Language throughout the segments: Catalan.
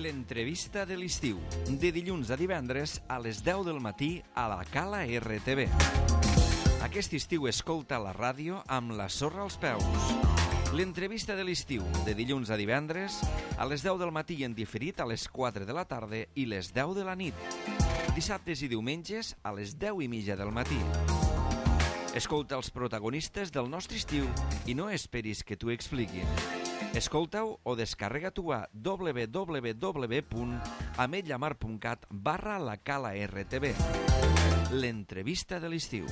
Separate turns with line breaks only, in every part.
L'entrevista de l'estiu, de dilluns a divendres a les 10 del matí a la Cala RTV. Aquest estiu escolta la ràdio amb la sorra als peus. L'entrevista de l'estiu, de dilluns a divendres a les 10 del matí i en diferit a les 4 de la tarda i les 10 de la nit. Dissabtes i diumenges a les 10:30 del matí. Escolta els protagonistes del nostre estiu i no esperis que t'ho expliquin. Escolta-ho o descarrega-t'ho a www.ametlllamar.cat/la Cala RTV. L'entrevista de l'estiu.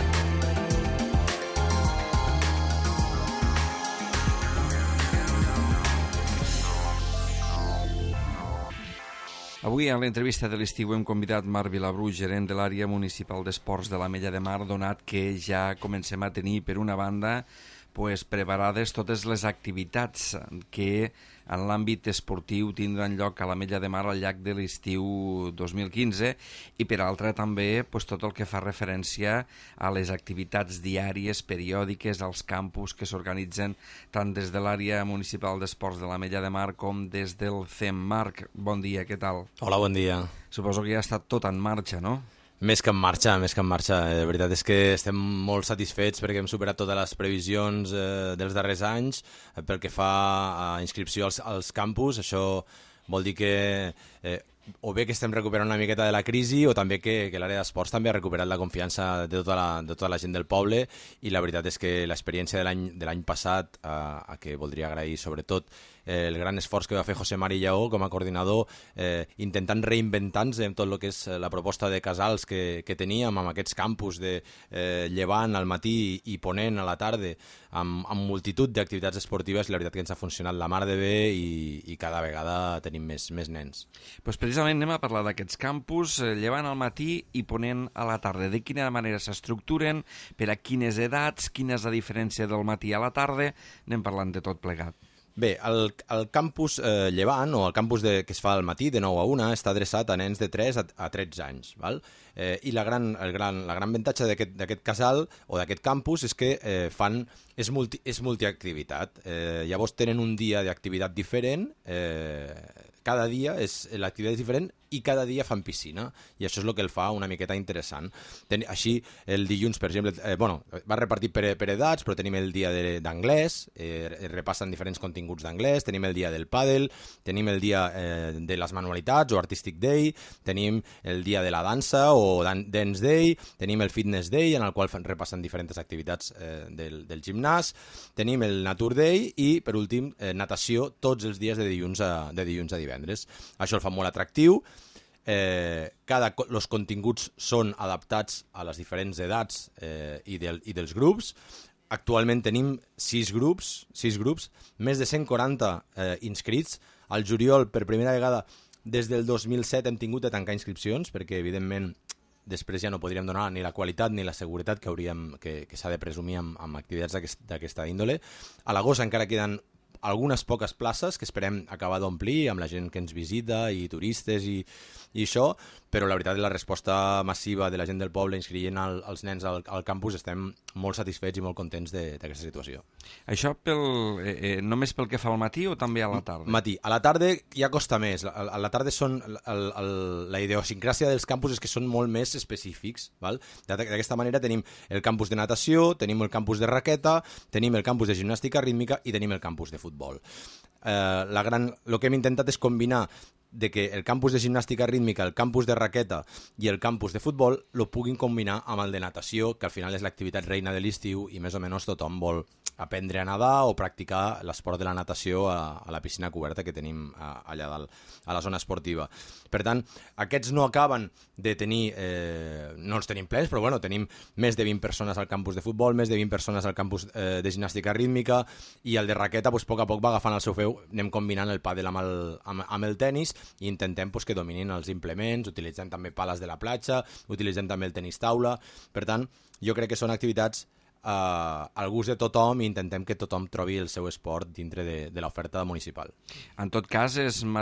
Avui, a l'entrevista de l'estiu, hem convidat Marc Vilabrú, gerent de l'àrea municipal d'esports de l'Ametlla de Mar, donat que ja comencem a tenir, per una banda, preparades totes les activitats que en l'àmbit esportiu tindran lloc a l'Ametlla de Mar al llarg de l'estiu 2015 i per altra també tot el que fa referència a les activitats diàries, periòdiques, als campus que s'organitzen tant des de l'àrea municipal d'esports de l'Ametlla de Mar com des del CEM. Marc, bon dia, què tal?
Hola, bon dia.
Suposo que ja ha estat tot en marxa, no?
Més que en marxa, més que en marxa. La veritat és que estem molt satisfets perquè hem superat totes les previsions dels darrers anys pel que fa a inscripció als campus. Això vol dir que o bé que estem recuperant una miqueta de la crisi o també que l'àrea d'esports també ha recuperat la confiança de tota la gent del poble i la veritat és que l'experiència de l'any passat, a què voldria agrair sobretot el gran esforç que va fer José Mari Lleó com a coordinador, intentant reinventar-se en tot el que és la proposta de casals que teníem amb aquests campus de llevant al matí i ponent a la tarda amb multitud d'activitats esportives. La veritat que ens ha funcionat la mar de bé i cada vegada tenim més nens.
Doncs precisament anem a parlar d'aquests campus, llevant al matí i ponent a la tarda. De quina manera s'estructuren, per a quines edats, quina és la diferència del matí a la tarda, anem parlant de tot plegat.
Bé, el campus llevant, o el campus que es fa al matí, de 9 a 1, està adreçat a nens de 3 a 13 anys. Val? I la gran avantatge d'aquest casal o d'aquest campus és que és multiactivitat. Llavors tenen un dia d'activitat diferent, cada dia l'activitat és diferent i cada dia fan piscina, i això és el que el fa una miqueta interessant. Així, el dilluns, per exemple, va repartit per edats, però tenim el dia d'anglès, repassen diferents continguts d'anglès, tenim el dia del pàdel, tenim el dia de les manualitats o Artistic Day, tenim el dia de la dansa o Dance Day, tenim el Fitness Day, en el qual repassen diferents activitats del gimnàs, tenim el Nature Day i, per últim, natació tots els dies de dilluns a divendres. Això el fa molt atractiu. Els continguts són adaptats a les diferents edats i dels grups. Actualment tenim 6 grups, més de 140 inscrits. Al juliol, per primera vegada, des del 2007 hem tingut de tancar inscripcions, perquè evidentment després ja no podríem donar ni la qualitat ni la seguretat que s'ha de presumir amb activitats d'aquesta índole. A l'agost encara queden algunes poques places que esperem acabar d'omplir amb la gent que ens visita i turistes i això, però la veritat és la resposta massiva de la gent del poble inscrivint els nens al campus. Estem molt satisfets i molt contents d'aquesta situació.
Això només pel que fa al matí o també a la tarda?
Matí. A la tarda ja costa més. A la tarda la idiosincràsia dels campus és que són molt més específics. Val? D'aquesta manera tenim el campus de natació, tenim el campus de raqueta, tenim el campus de gimnàstica rítmica i tenim el campus de futbol. El que hem intentat és combinar de que el campus de gimnàstica rítmica, el campus de raqueta i el campus de futbol lo puguin combinar amb el de natació, que al final és l'activitat reina de l'estiu i més o menys tothom vol aprendre a nedar o practicar l'esport de la natació a la piscina coberta que tenim allà dalt, a la zona esportiva. Per tant, aquests no acaben de tenir, no els tenim plens, però tenim més de 20 persones al campus de futbol, més de 20 persones al campus de gimnàstica rítmica, i el de raqueta, a poc a poc va agafant el seu feu, anem combinant el pàdel amb el tenis i intentem que dominin els implements, utilitzem també pales de la platja, utilitzem també el tenis taula. Per tant, jo crec que són activitats al gust de tothom i intentem que tothom trobi el seu esport dintre de l'oferta municipal.
En tot cas,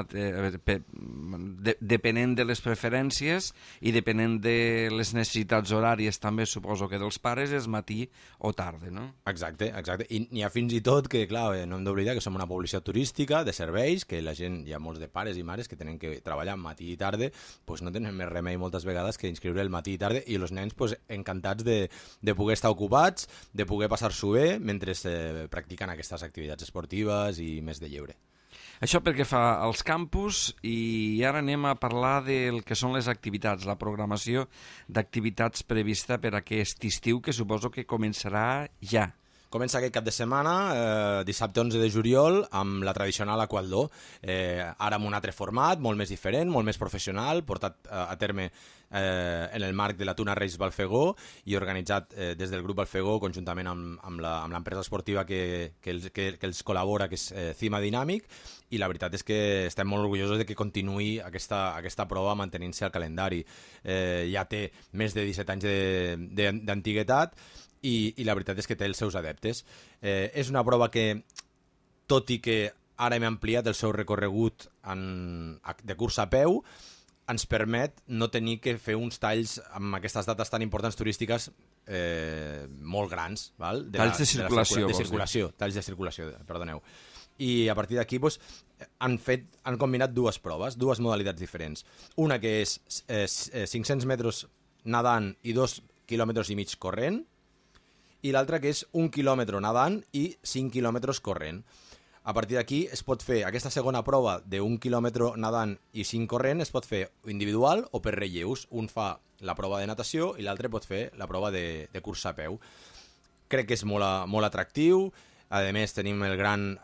depenent de les preferències i depenent de les necessitats horàries també suposo que dels pares és matí o tarda, no?
Exacte. I n'hi ha fins i tot que, clar, no hem d'oblidar que som una població turística de serveis, que la gent, hi ha molts de pares i mares que tenen que treballar matí i tarda, doncs no tenen més remei moltes vegades que inscriure el matí i tarda, i els nens doncs, encantats de poder estar ocupats, de poder passar-s'ho bé mentre practiquen aquestes activitats esportives i més de lleure.
Això pel que fa als campus, i ara anem a parlar del que són les activitats, la programació d'activitats prevista per aquest estiu, que suposo que començarà ja.
Comença aquest cap de setmana, dissabte 11 de juliol, amb la tradicional Aqualdó, ara amb un altre format, molt més diferent, molt més professional, portat a terme en el marc de la Tuna Reis Balfegó i organitzat des del grup Balfegó conjuntament amb l'empresa esportiva que els col·labora, que és Cima Dinàmic, i la veritat és que estem molt orgullosos de que continuï aquesta prova mantenint-se al calendari. Ja té més de 17 anys d'antiguitat, i la veritat és que té els seus adeptes. És una prova que, tot i que ara hem ampliat el seu recorregut de cursa a peu, ens permet no tenir que fer uns talls amb aquestes dates tan importants turístiques molt grans. Val?
Talls de circulació.
Talls de circulació, perdoneu. I a partir d'aquí han combinat dues proves, dues modalitats diferents. Una que és 500 metres nedant i 2,5 quilòmetres corrent, i l'altra que és 1 quilòmetre nedant i 5 quilòmetres corrent. A partir d'aquí es pot fer aquesta segona prova de 1 quilòmetre nedant i 5 corrent, es pot fer individual o per relleus. Un fa la prova de natació i l'altre pot fer la prova de cursa a peu. Crec que és molt atractiu. A més, tenim la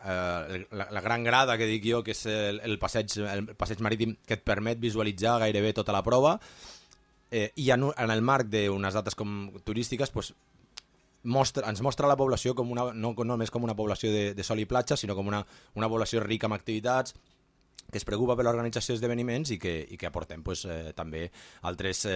gran grada, que dic jo, que és el passeig marítim, que et permet visualitzar gairebé tota la prova. I en el marc d'unes dates turístiques, doncs, ens mostra la població no només com una població de sol i platja, sinó com una població rica en activitats, que es preocupa per l'organització d'esdeveniments i que aportem també altres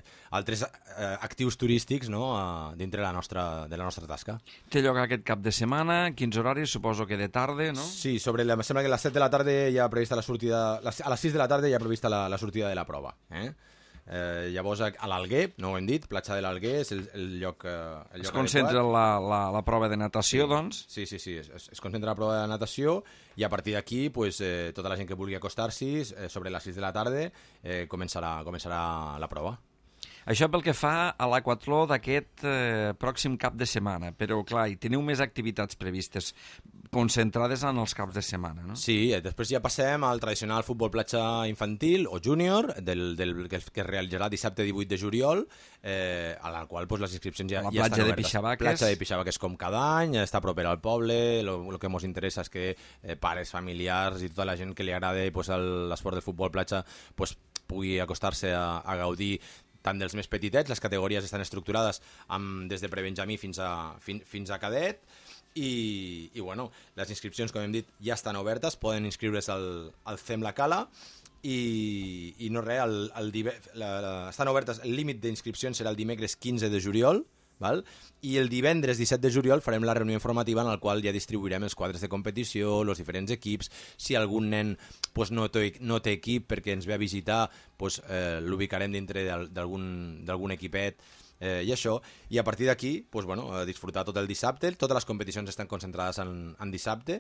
actius turístics, no, dintre de la nostra tasca.
Té lloc aquest cap de setmana, quins horaris? Suposo que de tarda, no?
Sí, em sembla que a les 7 de la tarda ja ha prevista la sortida, a les 6 de la tarda ja ha prevista la sortida de la prova. Llavors a l'Alguer, no ho hem dit, platja de l'Alguer és el lloc
es concentra la prova de natació, doncs?
Sí, es concentra la prova de natació i a partir d'aquí tota la gent que vulgui acostar-s'hi sobre les 6 de la tarda començarà la prova.
Això pel que fa a l'aquatló d'aquest pròxim cap de setmana, però clar, hi teniu més activitats previstes concentrades en els caps de setmana, no?
Sí, després ja passem al tradicional futbol platja infantil o júnior, que es realitzarà dissabte 18 de juliol, a la qual les inscripcions ja estan obertes.
La platja de Pixabaques.
Platja de Pixabaques com cada any, està propera al poble, el que ens interessa és que pares, familiars i tota la gent que li agrada l'esport del futbol platja pugui acostar-se a gaudir tant dels més petitets. Les categories estan estructurades des de prebenjamí fins a cadet, i bueno, les inscripcions, com hem dit, ja estan obertes, poden inscriure's al CEM La Cala, i no res, estan obertes, el límit d'inscripcions serà el dimecres 15 de juliol, val? I el divendres 17 de juliol farem la reunió informativa en la qual ja distribuirem els quadres de competició, els diferents equips. Si algun nen no té equip perquè ens ve a visitar, l'ubicarem dintre d'algun equipet, i això, i a partir d'aquí disfrutar tot el dissabte. Totes les competicions estan concentrades en dissabte,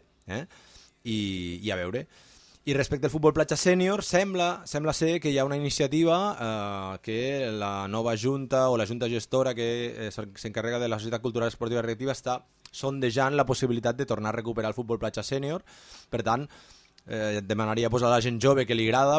i a veure. I respecte al futbol platja sènior, sembla ser que hi ha una iniciativa que la nova junta o la junta gestora que s'encarrega de la Societat Cultural Esportiva i Recreativa està sondejant la possibilitat de tornar a recuperar el futbol platja sènior. Per tant, demanaria a la gent jove que li agrada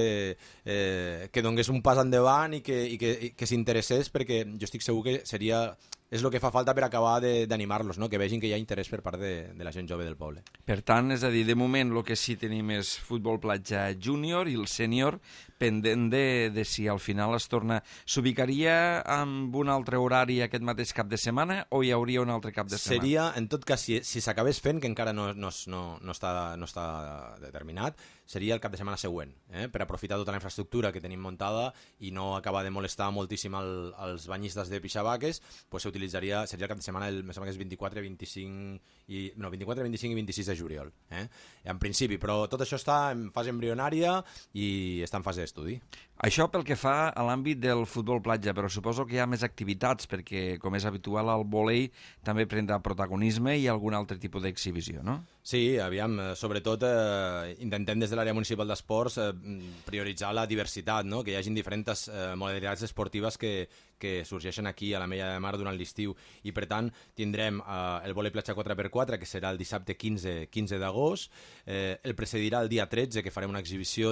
que donés un pas endavant i que s'interessés, perquè jo estic segur que és el que fa falta per acabar d'animar-los, no? Que vegin que hi ha interès per part de la gent jove del poble.
Per tant, és a dir, de moment el que sí tenim és futbol platja júnior i el sènior, pendent de si al final s'ubicaria amb un altre horari aquest mateix cap de setmana o hi hauria un altre cap de setmana?
Seria, en tot cas, si s'acabés fent, que encara no està determinat, seria el cap de setmana següent, per aprofitar tota la infraestructura que tenim muntada i no acabar de molestar moltíssim els banyistes de Pixabaques, s'utilitza seria el cap de setmana, em sembla que és 24, 25 i 26 de juliol. En principi, però tot això està en fase embrionària i està en fase d'estudi.
Això pel que fa a l'àmbit del futbol platja, però suposo que hi ha més activitats, perquè, com és habitual, el vòlei també prendrà protagonisme i algun altre tipus d'exhibició, no?
Sí, aviam, sobretot intentem des de l'àrea municipal d'esports prioritzar la diversitat, no? Que hi hagin diferents modalitats esportives que sorgeixen aquí a l'Ametlla de Mar durant l'estiu, i per tant tindrem el vòlei platja 4x4, que serà el dissabte 15 d'agost, el precedirà el dia 13, que farem una exhibició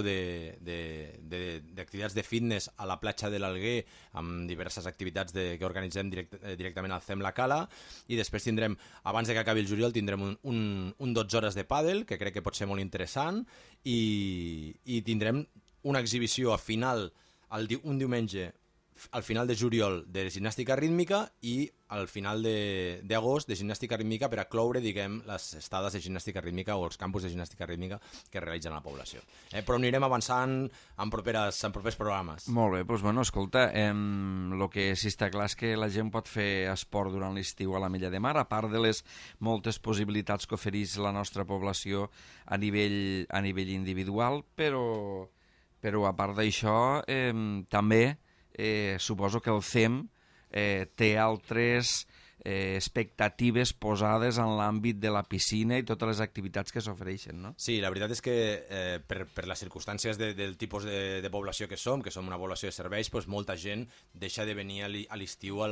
d'activitats de fitness a la platja de l'Alguer, amb diverses activitats que organitzem directament al CEM La Cala, i després tindrem, abans que acabi el juliol, tindrem un 12 hores de pàdel, que crec que pot ser molt interessant, i tindrem una exhibició un diumenge al final de juliol de gimnàstica rítmica i al final d'agost de gimnàstica rítmica per a cloure, diguem, les estades de gimnàstica rítmica o els campus de gimnàstica rítmica que realitzen a la població. Però anirem avançant en propers programes.
Molt bé, doncs bueno, escolta, el que sí està clar és que la gent pot fer esport durant l'estiu a l'Ametlla de Mar, a part de les moltes possibilitats que ofereix la nostra població a nivell individual, però a part d'això també suposo que el CEM té altres expectatives posades en l'àmbit de la piscina i totes les activitats que s'ofereixen, no?
Sí, la veritat és que per les circumstàncies del tipus de població que som una població de serveis, doncs molta gent deixa de venir a l'estiu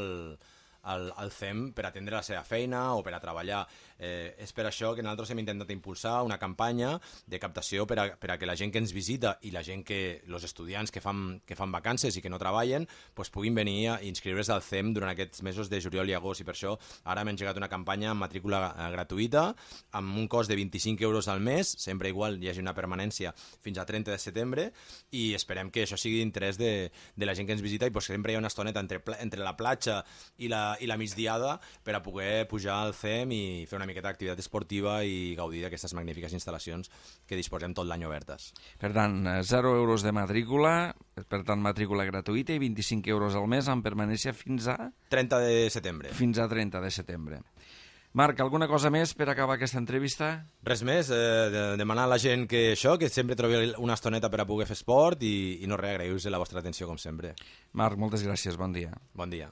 al CEM per atendre la seva feina o per a treballar. És per això que nosaltres hem intentat impulsar una campanya de captació per a que la gent que ens visita i la gent els estudiants que fan vacances i que no treballen puguin venir a inscriure's al CEM durant aquests mesos de juliol i agost, i per això ara hem engegat una campanya amb matrícula gratuïta amb un cost de 25 euros al mes, sempre igual hi hagi una permanència fins a 30 de setembre, i esperem que això sigui d'interès de la gent que ens visita, i que sempre hi ha una estoneta entre la platja i la migdiada per a poder pujar al CEM i fer una miqueta d'activitat esportiva i gaudir d'aquestes magnífiques instal·lacions que disposem tot l'any obertes.
Per tant, 0 euros de matrícula, per tant matrícula gratuïta, i 25 euros al mes amb permanència fins a...
30 de setembre.
Fins a 30 de setembre. Marc, alguna cosa més per acabar aquesta entrevista?
Res més, demanar a la gent que sempre trobi una estoneta per a poder fer esport i no res, agraïu-vos la vostra atenció com sempre.
Marc, moltes gràcies, bon dia.
Bon dia.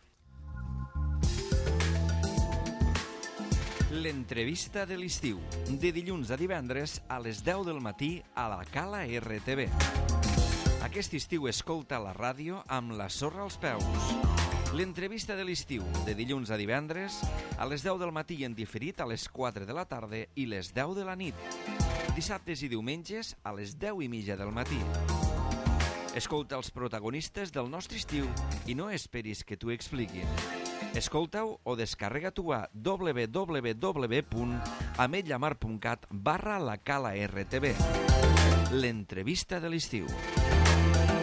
L'entrevista de l'estiu, de dilluns a divendres a les 10 del matí a la Cala RTV. Aquest estiu escolta la ràdio amb la sorra als peus. L'entrevista de l'estiu, de dilluns a divendres a les 10 del matí en diferit a les 4 de la tarda i les 10 de la nit. Dissabtes i diumenges a les 10:30 del matí. Escolta els protagonistes del nostre estiu i no esperis que t'ho expliquin. Escolta-ho o descarrega-t'ho a www.ametllamar.cat/la Cala RTV. L'entrevista de l'estiu.